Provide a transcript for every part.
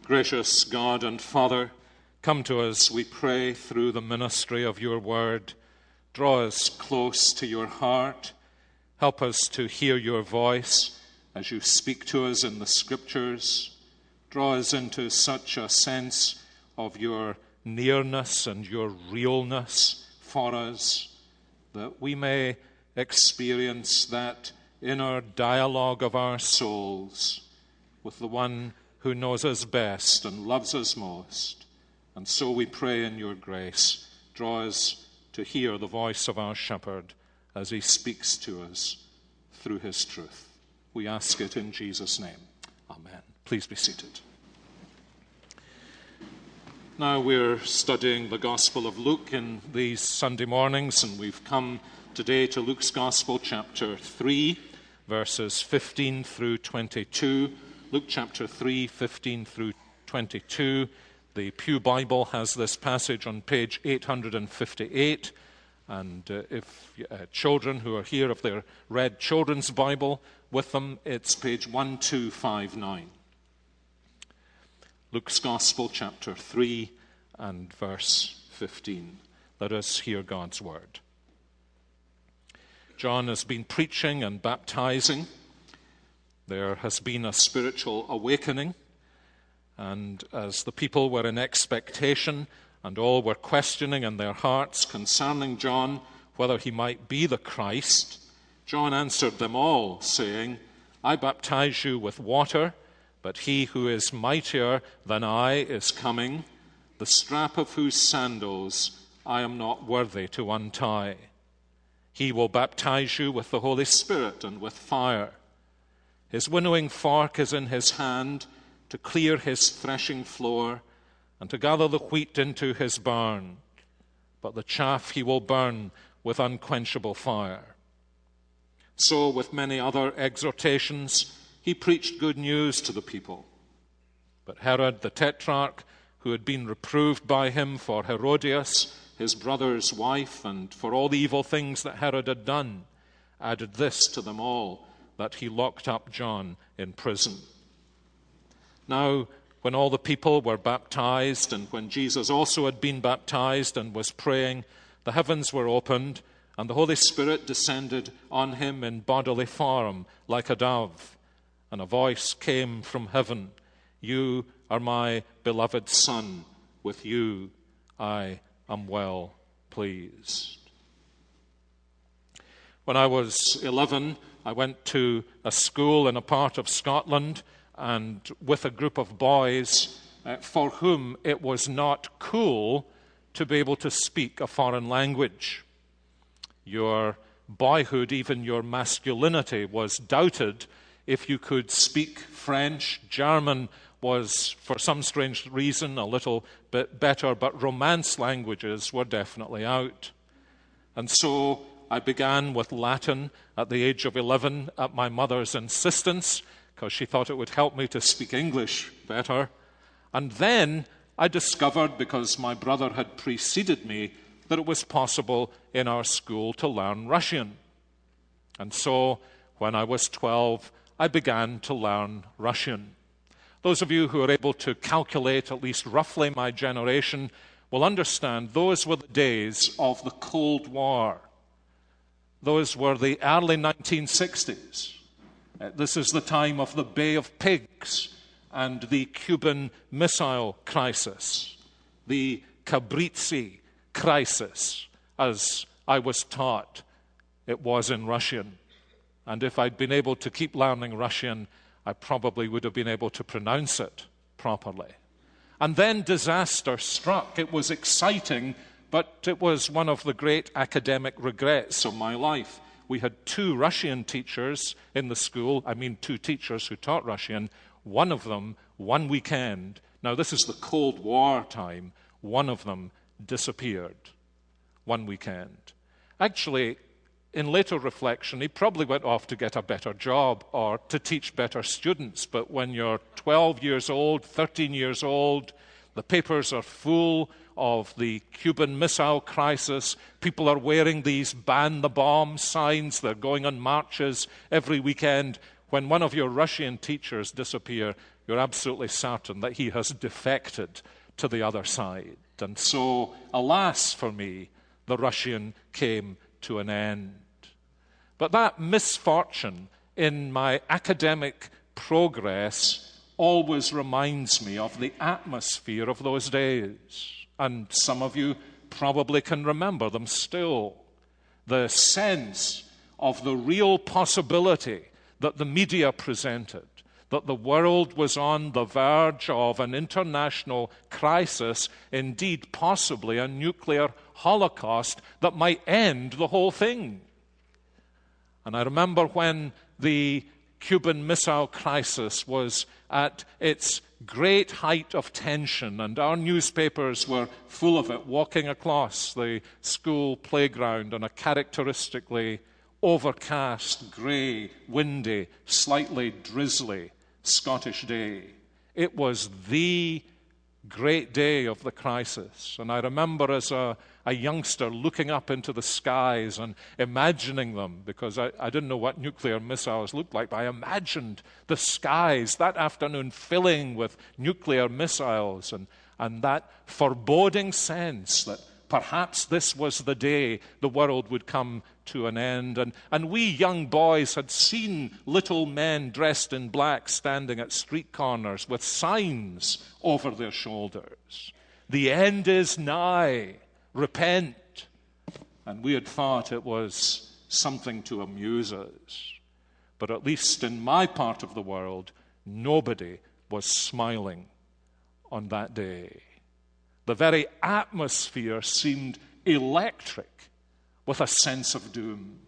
Gracious God and Father, come to us, we pray, through the ministry of your word. Draw us close to your heart. Help us to hear your voice as you speak to us in the Scriptures. Draw us into such a sense of your nearness and your realness for us, that we may experience that inner dialogue of our souls with the one who knows us best and loves us most. And so we pray in your grace, draw us to hear the voice of our shepherd as he speaks to us through his truth. We ask it in Jesus' name. Amen. Please be seated. Now we're studying the Gospel of Luke in these Sunday mornings, and we've come today to Luke's Gospel, chapter 3, verses 15 through 22. Luke chapter 3, 15 through 22. The Pew Bible has this passage on page 858. And if children who are here, if they're read Children's Bible with them, it's page 1259. Luke's Gospel, chapter 3 and verse 15. Let us hear God's word. John has been preaching and baptizing. There has been a spiritual awakening, and as the people were in expectation and all were questioning in their hearts concerning John whether he might be the Christ, John answered them all, saying, I baptize you with water, but he who is mightier than I is coming, the strap of whose sandals I am not worthy to untie. He will baptize you with the Holy Spirit and with fire. His winnowing fork is in his hand to clear his threshing floor and to gather the wheat into his barn, but the chaff he will burn with unquenchable fire. So, with many other exhortations, he preached good news to the people. But Herod the Tetrarch, who had been reproved by him for Herodias, his brother's wife, and for all the evil things that Herod had done, added this to them all, that he locked up John in prison. Now, when all the people were baptized, and when Jesus also had been baptized and was praying, the heavens were opened, and the Holy Spirit descended on him in bodily form like a dove. And a voice came from heaven, You are my beloved Son, with you I am well pleased. When I was 11, I went to a school in a part of Scotland, and with a group of boys for whom it was not cool to be able to speak a foreign language. Your boyhood, even your masculinity, was doubted if you could speak French. German was, for some strange reason, a little bit better, but Romance languages were definitely out. And so I began with Latin at the age of 11 at my mother's insistence, because she thought it would help me to speak English better. And then I discovered, because my brother had preceded me, that it was possible in our school to learn Russian. And so, when I was 12, I began to learn Russian. Those of you who are able to calculate at least roughly my generation will understand those were the days of the Cold War. Those were the early 1960s. This is the time of the Bay of Pigs and the Cuban Missile Crisis, the Kabritsi Crisis, as I was taught it was in Russian. And if I'd been able to keep learning Russian, I probably would have been able to pronounce it properly. And then disaster struck. It was exciting, but it was one of the great academic regrets of my life. We had 2 Russian teachers in the school, 2 teachers who taught Russian. One of them, one weekend, now this is the Cold War time, one of them disappeared one weekend. Actually, in later reflection, he probably went off to get a better job or to teach better students. But when you're 12 years old, 13 years old, the papers are full of the Cuban Missile Crisis. People are wearing these ban the bomb signs. They're going on marches every weekend. When one of your Russian teachers disappear, you're absolutely certain that he has defected to the other side. And so, alas for me, the Russian came to an end. But that misfortune in my academic progress always reminds me of the atmosphere of those days. And some of you probably can remember them still. The sense of the real possibility that the media presented, that the world was on the verge of an international crisis, indeed possibly a nuclear holocaust that might end the whole thing. And I remember when the Cuban Missile Crisis was at its great height of tension, and our newspapers were full of it, walking across the school playground on a characteristically overcast, grey, windy, slightly drizzly Scottish day. It was the great day of the crisis. And I remember as a youngster looking up into the skies and imagining them, because I didn't know what nuclear missiles looked like, but I imagined the skies that afternoon filling with nuclear missiles, and that foreboding sense that perhaps this was the day the world would come to an end. And we young boys had seen little men dressed in black standing at street corners with signs over their shoulders. The end is nigh. Repent. And we had thought it was something to amuse us. But at least in my part of the world, nobody was smiling on that day. The very atmosphere seemed electric with a sense of doom.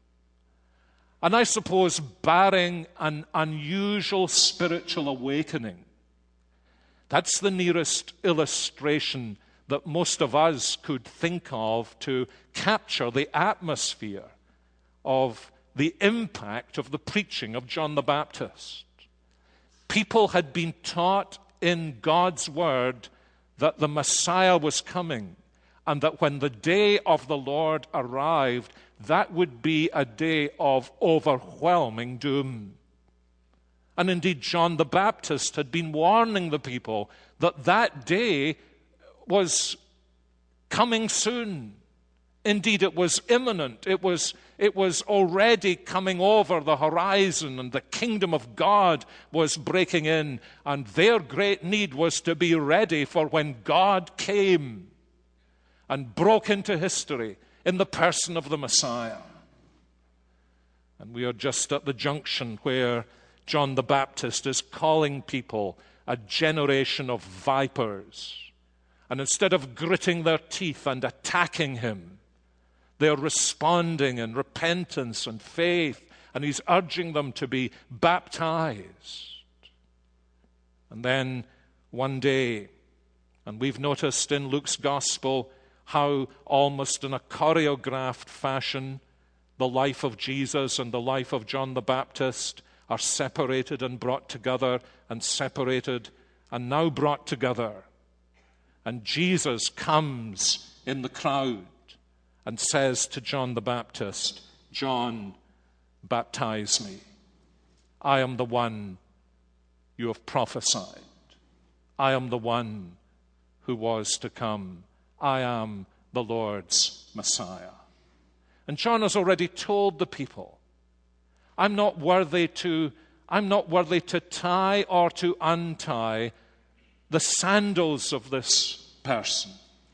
And I suppose, barring an unusual spiritual awakening, that's the nearest illustration that most of us could think of to capture the atmosphere of the impact of the preaching of John the Baptist. People had been taught in God's word that the Messiah was coming, and that when the day of the Lord arrived, that would be a day of overwhelming doom. And indeed, John the Baptist had been warning the people that that day was coming soon. Indeed, it was imminent. It was already coming over the horizon, and the kingdom of God was breaking in, and their great need was to be ready for when God came and broke into history in the person of the Messiah. And we are just at the junction where John the Baptist is calling people a generation of vipers. And instead of gritting their teeth and attacking him, they're responding in repentance and faith, and he's urging them to be baptized. And then one day, and we've noticed in Luke's gospel how almost in a choreographed fashion, the life of Jesus and the life of John the Baptist are separated and brought together, and separated and now brought together. And Jesus comes in the crowd and says to John the Baptist, "John, baptize me. I am the one you have prophesied. I am the one who was to come. I am the Lord's Messiah." And John has already told the people, I'm not worthy to tie or to untie the sandals of this person.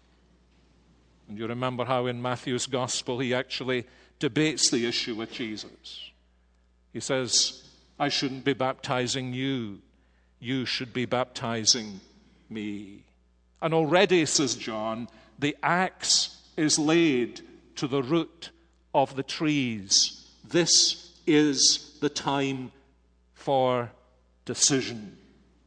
And you remember how in Matthew's gospel he actually debates the issue with Jesus. He says, I shouldn't be baptizing you. You should be baptizing me. And already, says John, the axe is laid to the root of the trees. This is the time for decision.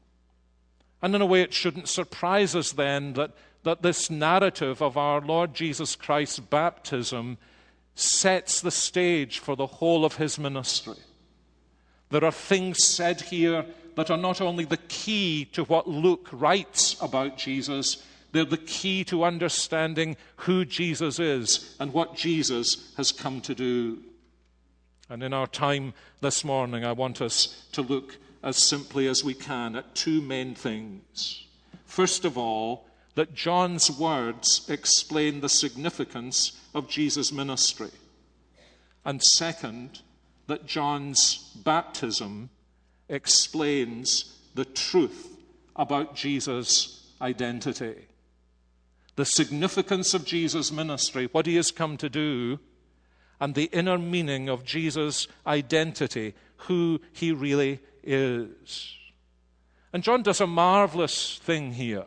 And in a way, it shouldn't surprise us then that this narrative of our Lord Jesus Christ's baptism sets the stage for the whole of his ministry. There are things said here that are not only the key to what Luke writes about Jesus, they're the key to understanding who Jesus is and what Jesus has come to do. And in our time this morning, I want us to look as simply as we can at two main things. First of all, that John's words explain the significance of Jesus' ministry. And second, that John's baptism explains the truth about Jesus' identity. The significance of Jesus' ministry, what he has come to do, and the inner meaning of Jesus' identity, who he really is. And John does a marvelous thing here.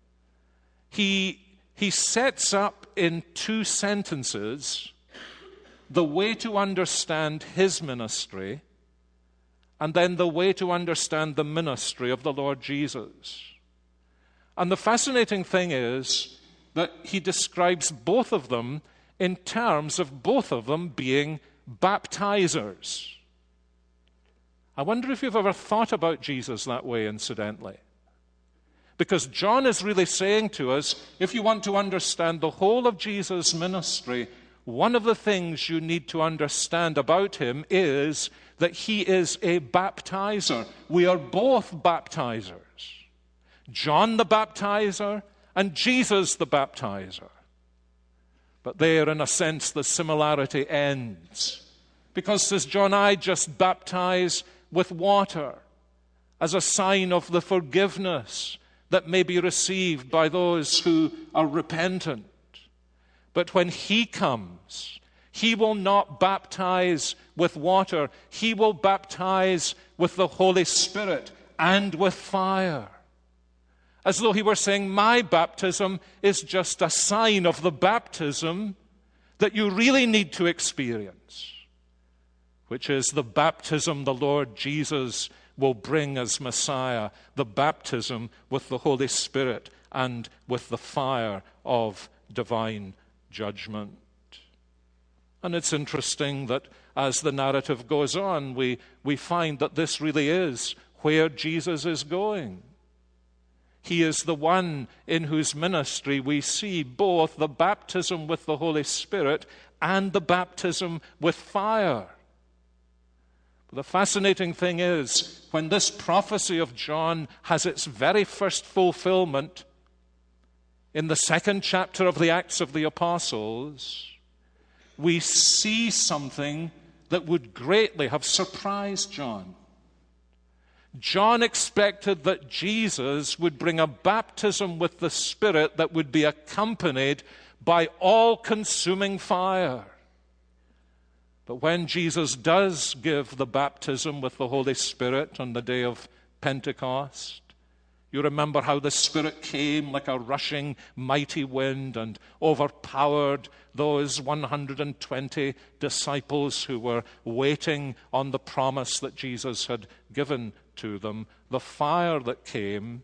He sets up in two sentences the way to understand his ministry and then the way to understand the ministry of the Lord Jesus. And the fascinating thing is that he describes both of them in terms of both of them being baptizers. I wonder if you've ever thought about Jesus that way, incidentally. Because John is really saying to us, if you want to understand the whole of Jesus' ministry, one of the things you need to understand about him is that he is a baptizer. We are both baptizers. John the baptizer and Jesus the baptizer. But there, in a sense, the similarity ends. Because, says John, I just baptize with water as a sign of the forgiveness that may be received by those who are repentant. But when he comes, he will not baptize with water. He will baptize with the Holy Spirit and with fire. As though he were saying, my baptism is just a sign of the baptism that you really need to experience, which is the baptism the Lord Jesus will bring as Messiah, the baptism with the Holy Spirit and with the fire of divine judgment. And it's interesting that as the narrative goes on, we find that this really is where Jesus is going. He is the one in whose ministry we see both the baptism with the Holy Spirit and the baptism with fire. But the fascinating thing is, when this prophecy of John has its very first fulfillment in the second chapter of the Acts of the Apostles, we see something that would greatly have surprised John. John expected that Jesus would bring a baptism with the Spirit that would be accompanied by all-consuming fire. But when Jesus does give the baptism with the Holy Spirit on the day of Pentecost, you remember how the Spirit came like a rushing mighty wind and overpowered those 120 disciples who were waiting on the promise that Jesus had given to them. The fire that came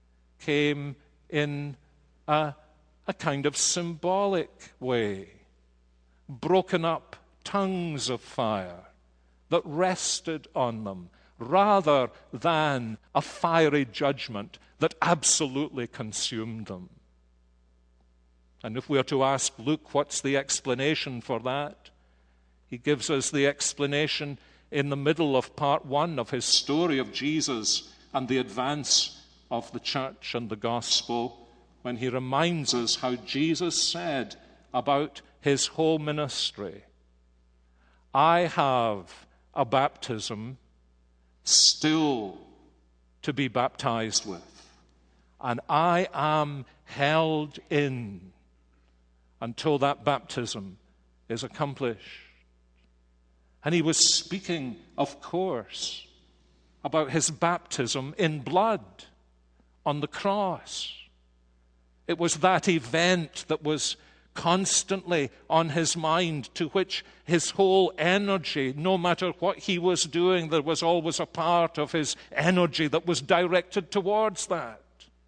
in a kind of symbolic way. Broken up tongues of fire that rested on them, rather than a fiery judgment that absolutely consumed them. And if we are to ask Luke what's the explanation for that, he gives us the explanation in the middle of part 1 of his story of Jesus and the advance of the church and the gospel, when he reminds us how Jesus said about his whole ministry, I have a baptism still to be baptized with, and I am held in until that baptism is accomplished. And he was speaking, of course, about his baptism in blood on the cross. It was that event that was constantly on his mind, to which his whole energy, no matter what he was doing, there was always a part of his energy that was directed towards that.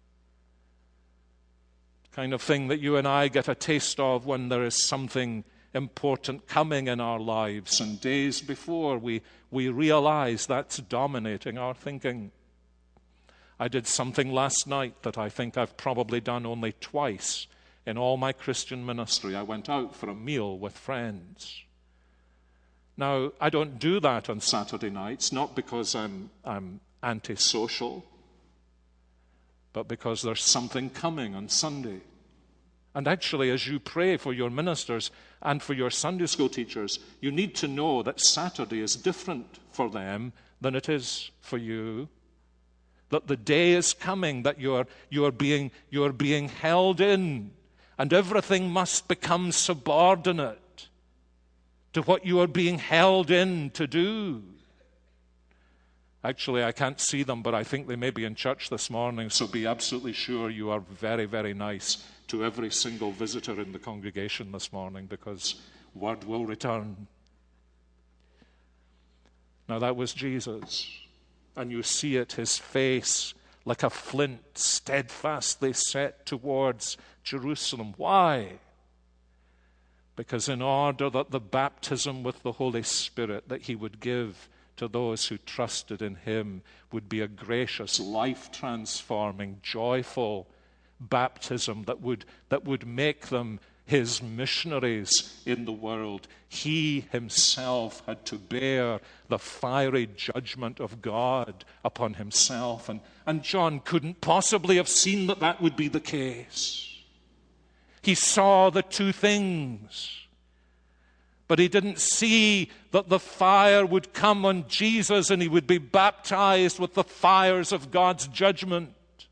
Kind of thing that you and I get a taste of when there is something important coming in our lives, and days before we realize that's dominating our thinking. I did something last night that I think I've probably done only twice in all my Christian ministry. I went out for a meal with friends. Now, I don't do that on Saturday nights, not because I'm antisocial, but because there's something coming on Sunday. And actually, as you pray for your ministers and for your Sunday school teachers, you need to know that Saturday is different for them than it is for you. That the day is coming that you are being held in, and everything must become subordinate to what you are being held in to do. Actually, I can't see them, but I think they may be in church this morning, so be absolutely sure you are very, very nice to every single visitor in the congregation this morning, because word will return. Now that was Jesus, and you see it, his face like a flint steadfastly set towards Jerusalem. Why? Because in order that the baptism with the Holy Spirit that he would give to those who trusted in him would be a gracious, life-transforming, joyful baptism that would make them his missionaries in the world. He himself had to bear the fiery judgment of God upon himself. And John couldn't possibly have seen that would be the case. He saw the two things, but he didn't see that the fire would come on Jesus and he would be baptized with the fires of God's judgment,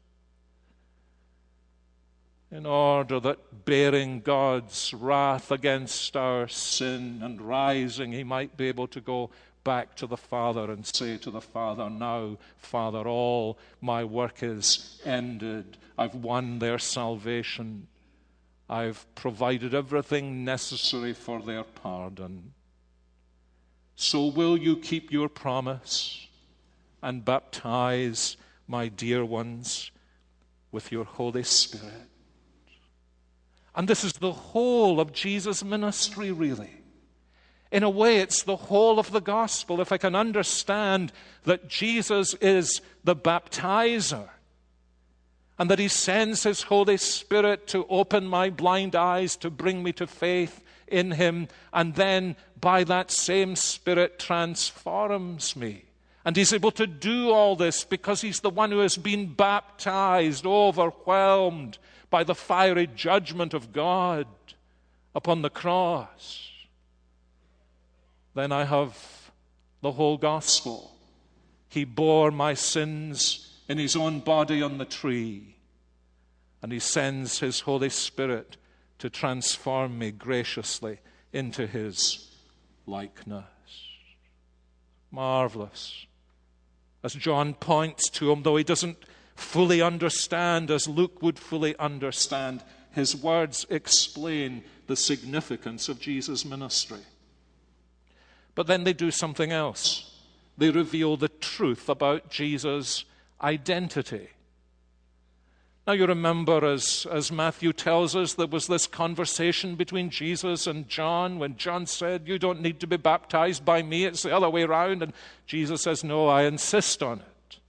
in order that bearing God's wrath against our sin and rising, he might be able to go back to the Father and say to the Father, now, Father, all my work is ended. I've won their salvation. I've provided everything necessary for their pardon. So will you keep your promise and baptize my dear ones with your Holy Spirit? And this is the whole of Jesus' ministry, really. In a way, it's the whole of the gospel. If I can understand that Jesus is the baptizer, and that he sends his Holy Spirit to open my blind eyes, to bring me to faith in him, and then by that same Spirit transforms me. And he's able to do all this because he's the one who has been baptized, overwhelmed by the fiery judgment of God upon the cross. Then I have the whole gospel. He bore my sins in his own body on the tree, and he sends his Holy Spirit to transform me graciously into his likeness. Marvelous. As John points to him, though he doesn't fully understand, as Luke would fully understand, his words explain the significance of Jesus' ministry. But then they do something else. They reveal the truth about Jesus' identity. Now you remember, as Matthew tells us, there was this conversation between Jesus and John when John said, you don't need to be baptized by me, it's the other way around. And Jesus says, no, I insist on it.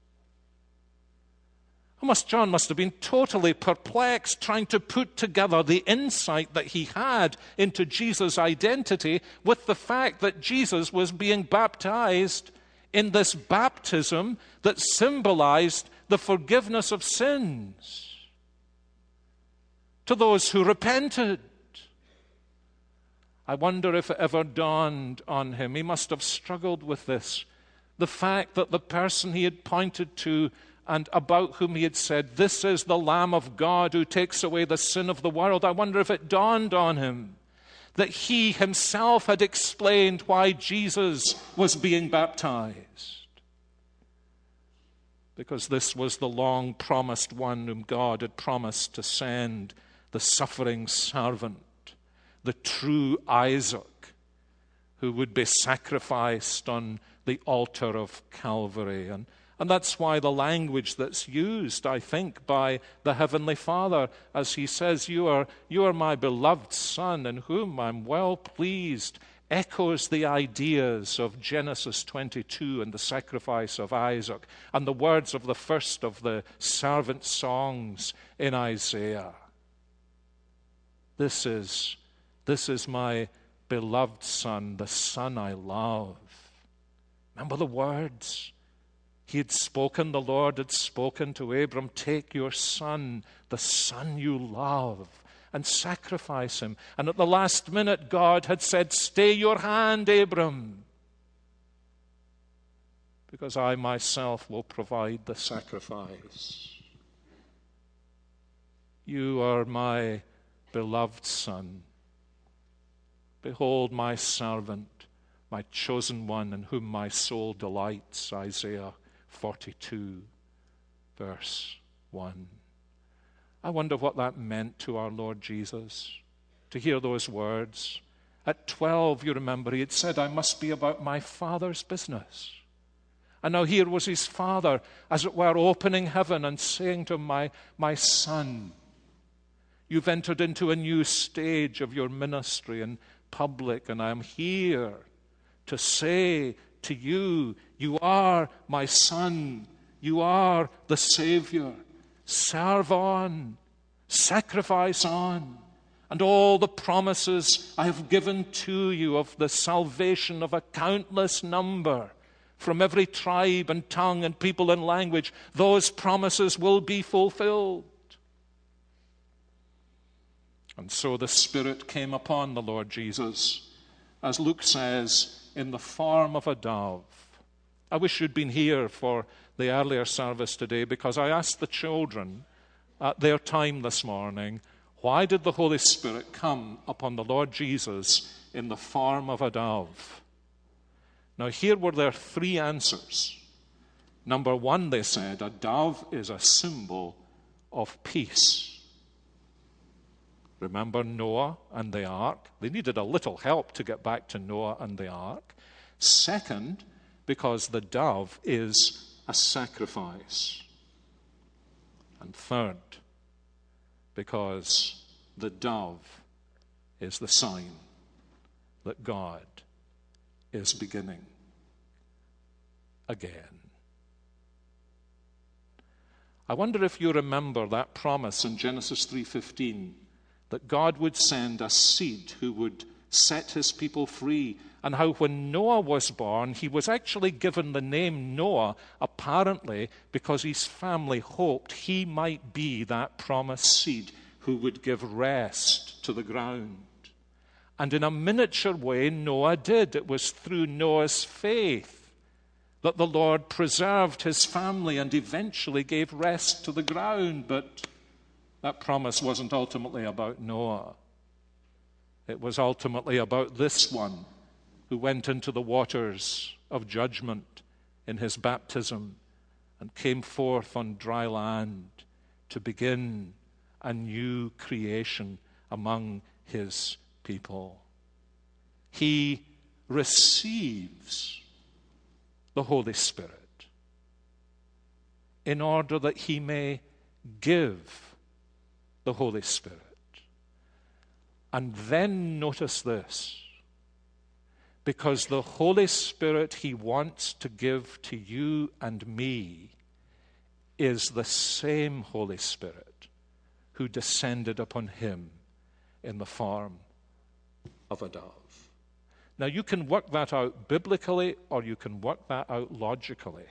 John must have been totally perplexed trying to put together the insight that he had into Jesus' identity with the fact that Jesus was being baptized in this baptism that symbolized the forgiveness of sins to those who repented. I wonder if it ever dawned on him. He must have struggled with this. The fact that the person he had pointed to and about whom he had said, this is the Lamb of God who takes away the sin of the world. I wonder if it dawned on him that he himself had explained why Jesus was being baptized. Because this was the long-promised one whom God had promised to send, the suffering servant, the true Isaac, who would be sacrificed on the altar of Calvary. And that's why the language that's used, I think, by the Heavenly Father, as he says, you are my beloved Son, in whom I'm well pleased, echoes the ideas of Genesis 22 and the sacrifice of Isaac, and the words of the first of the servant songs in Isaiah. This is my beloved Son, the Son I love. Remember the words? The Lord had spoken to Abram, take your son, the son you love, and sacrifice him. And at the last minute, God had said, stay your hand, Abram, because I myself will provide the sacrifice. You are my beloved son. Behold my servant, my chosen one, in whom my soul delights. Isaiah 42, verse 1. I wonder what that meant to our Lord Jesus, to hear those words. At 12, you remember, he had said, I must be about my Father's business. And now here was his Father, as it were, opening heaven and saying to him, my son, you've entered into a new stage of your ministry in public, and I am here to say to you, you are my son, you are the Savior. Serve on, sacrifice on, and all the promises I have given to you of the salvation of a countless number from every tribe and tongue and people and language, those promises will be fulfilled. And so the Spirit came upon the Lord Jesus, as Luke says, in the form of a dove. I wish you'd been here for the earlier service today, because I asked the children at their time this morning, why did the Holy Spirit come upon the Lord Jesus in the form of a dove? Now here were their three answers. Number one, they said, a dove is a symbol of peace. Remember Noah and the ark? They needed a little help to get back to Noah and the ark. Second, because the dove is a sacrifice. And third, because the dove is the sign that God is beginning again. I wonder if you remember that promise in Genesis 3:15 that God would send a seed who would set his people free, and how when Noah was born, he was actually given the name Noah, apparently because his family hoped he might be that promised seed who would give rest to the ground. And in a miniature way, Noah did. It was through Noah's faith that the Lord preserved his family and eventually gave rest to the ground. But that promise wasn't ultimately about Noah. It was ultimately about this one who went into the waters of judgment in his baptism and came forth on dry land to begin a new creation among his people. He receives the Holy Spirit in order that he may give the Holy Spirit. And then notice this, because the Holy Spirit he wants to give to you and me is the same Holy Spirit who descended upon him in the form of a dove. Now you can work that out biblically or you can work that out logically.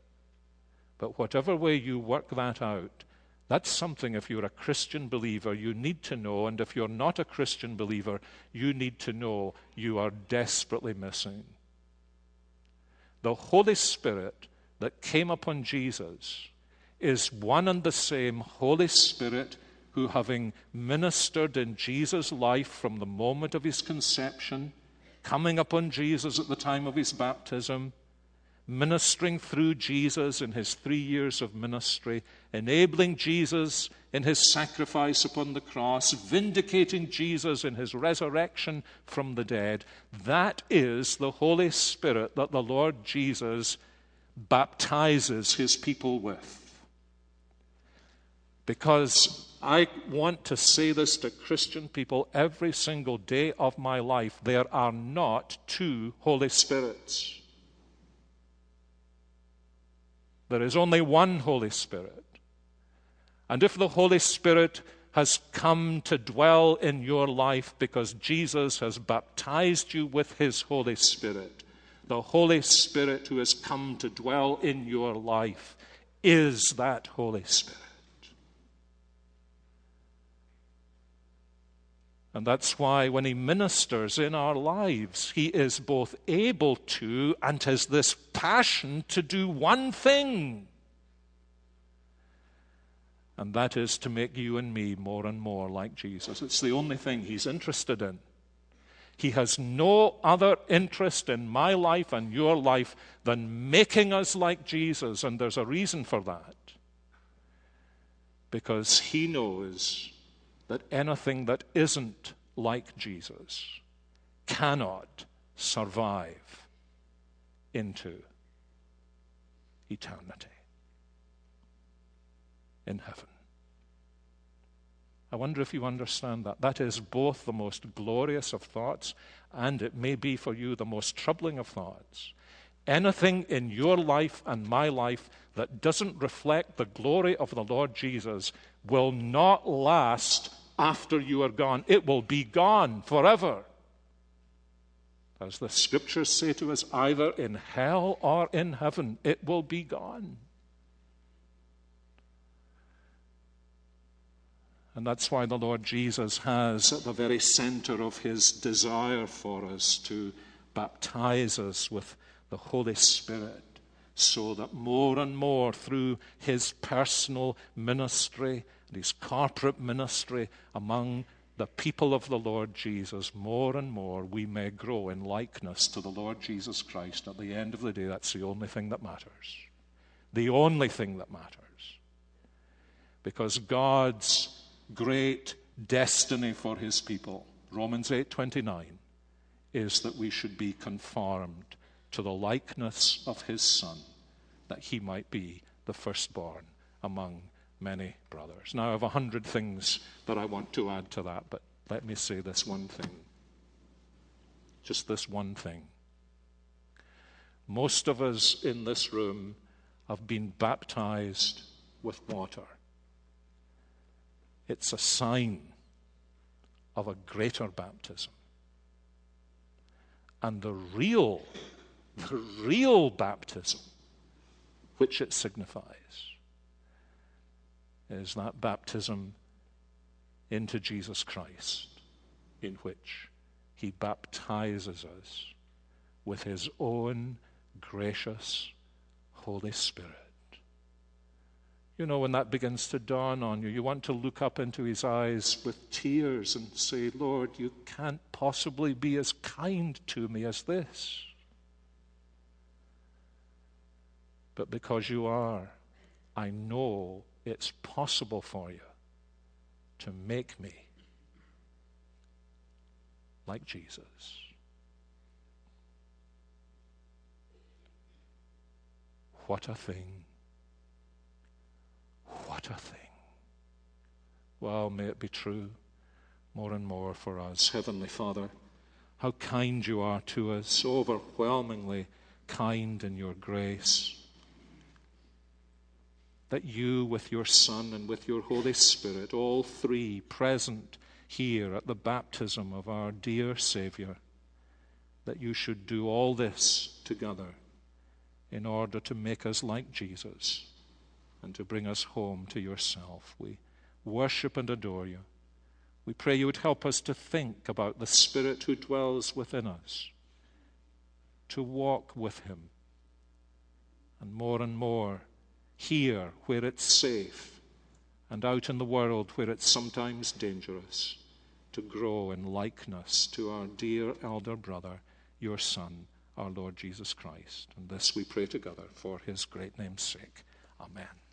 But whatever way you work that out, that's something, if you're a Christian believer, you need to know. And if you're not a Christian believer, you need to know you are desperately missing. The Holy Spirit that came upon Jesus is one and the same Holy Spirit who, having ministered in Jesus' life from the moment of his conception, coming upon Jesus at the time of his baptism, ministering through Jesus in his 3 years of ministry, enabling Jesus in his sacrifice upon the cross, vindicating Jesus in his resurrection from the dead. That is the Holy Spirit that the Lord Jesus baptizes his people with. Because I want to say this to Christian people every single day of my life, there are not two Holy Spirits. There is only one Holy Spirit. And if the Holy Spirit has come to dwell in your life because Jesus has baptized you with his Holy Spirit, The Holy Spirit who has come to dwell in your life is that Holy Spirit. And that's why when he ministers in our lives, he is both able to and has this passion to do one thing. And that is to make you and me more and more like Jesus. It's the only thing he's interested in. He has no other interest in my life and your life than making us like Jesus. And there's a reason for that. Because he knows that anything that isn't like Jesus cannot survive into eternity in heaven. I wonder if you understand that. That is both the most glorious of thoughts, and it may be for you the most troubling of thoughts. Anything in your life and my life that doesn't reflect the glory of the Lord Jesus will not last after you are gone. It will be gone forever. As the scriptures say to us, either in hell or in heaven, it will be gone. And that's why the Lord Jesus has at the very center of his desire for us to baptize us with the Holy Spirit, so that more and more through his personal ministry and his corporate ministry among the people of the Lord Jesus, more and more we may grow in likeness to the Lord Jesus Christ. At the end of the day, that's the only thing that matters. The only thing that matters. Because God's great destiny for his people, Romans 8:29, is that we should be conformed to the likeness of his Son, that he might be the firstborn among many brothers. Now, I have 100 things that I want to add to that, but let me say this one thing. Just this one thing. Most of us in this room have been baptized with water. It's a sign of a greater baptism. And the real baptism, which it signifies, is that baptism into Jesus Christ, in which he baptizes us with his own gracious Holy Spirit. You know, when that begins to dawn on you, you want to look up into his eyes with tears and say, Lord, you can't possibly be as kind to me as this. But because you are, I know it's possible for you to make me like Jesus. What a thing. What a thing. Well, may it be true more and more for us. Heavenly Father, how kind you are to us, so overwhelmingly kind in your grace, that you with your Son and with your Holy Spirit, all three present here at the baptism of our dear Savior, that you should do all this together in order to make us like Jesus and to bring us home to yourself. We worship and adore you. We pray you would help us to think about the Spirit who dwells within us, to walk with him, and more here where it's safe, and out in the world where it's sometimes dangerous, to grow in likeness to our dear elder brother, your Son, our Lord Jesus Christ. And this we pray together for his great name's sake. Amen.